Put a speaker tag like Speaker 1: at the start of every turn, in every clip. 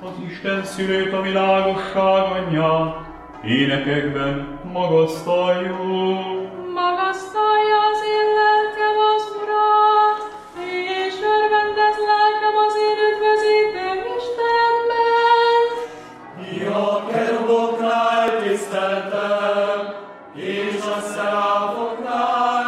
Speaker 1: az Isten szülőt, a világosság anyját, énekekben magasztaljuk.
Speaker 2: Magasztalja az én lelkem az Urat, és örvendez lelkem az én üdvözítőm Istenben.
Speaker 3: Ja, keruboknál tiszteltem, és a szeráfoknál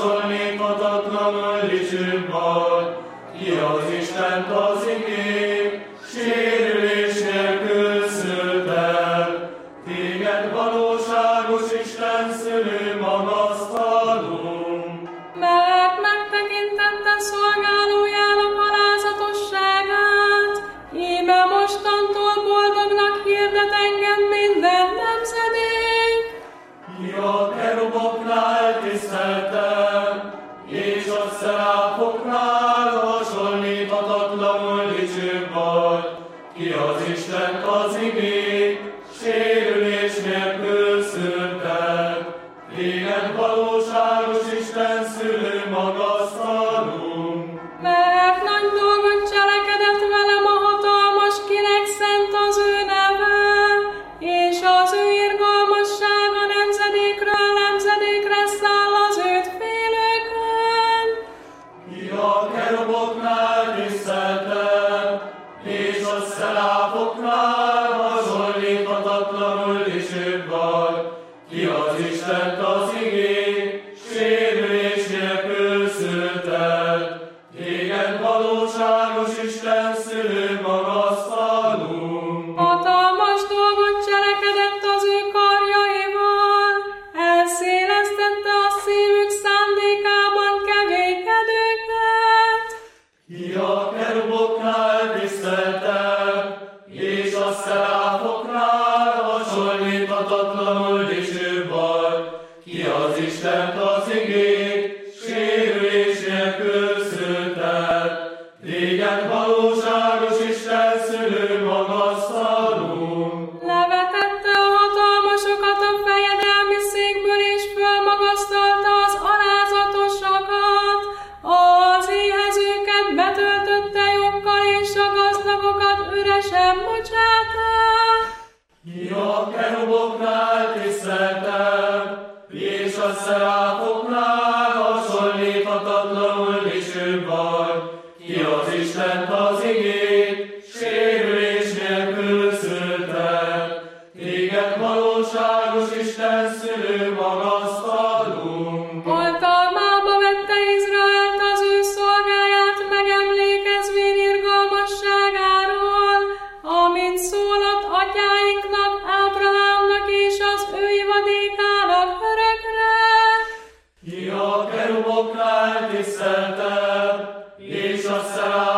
Speaker 3: hasonlíthatatlanul dicsőbb vagy. Ki az Istent az igén, sérülés nélkül szültem. Téged valóságos Isten szülő magasztalunk.
Speaker 2: Mert megtekintette szolgálójának alázatosságát, íme mostantól boldognak hirdet engem minden nemzedék.
Speaker 3: Ja, keruboknál tiszteltem, és a szeráfoknál hasonlíthatatlanul dicsőbb vagy. Ki az Isten az igén, sérülés nélkül szülted. Téged valóságos Isten szülő magasztalunk.
Speaker 2: Mert nagy dolgot cselekedett velem a hatalmas, kinek szent az ő neve, és az ő irgalmassága nemzedékről nemzedékre száll az őt félőkön.
Speaker 3: Ja, keruboknál tiszteltem, és a szeráfoknál hasonlíthatatlanul dicsőbb vagy. Ki az Istent az igén, sérülés nélkül szülted. Téged valóságos Isten szülő magasztalunk.
Speaker 2: Hatalmas dolgot cselekedett az ő karjaival, elszélesztette a szívük szándékában kegyékedőket.
Speaker 3: Ja, keruboknál tiszteltem, és a szeráfoknál hasonlíthatatlanul dicsőbb vagy. Ki az Istent az igén, sérülés nélkül szülted. Téged valóságos Isten szülő magasztalunk.
Speaker 2: Levetette a hatalmasokat a fejedelmi székből, és fölmagasztalta az alázatosakat. Az éhezőket betöltötte joggal, és a gazdagokat üresen bocsátta.
Speaker 3: Ja, keruboknál tiszteltem, és a szeráfoknál hasonlíthatatlanul dicsőbb vagy. Ki az Istent az igén, sérülés nélkül szülted. Téged valóságos Isten szülő magasztalunk.
Speaker 2: Oltalmába vette Izraelt az ő szolgáját, megemlékezvén irgalmasságáról, amit szólott atyáinknak, Ábrahámnak és az ő ivadékának örökre.
Speaker 3: Ja, keruboknál tiszteltem, és a szeráfoknál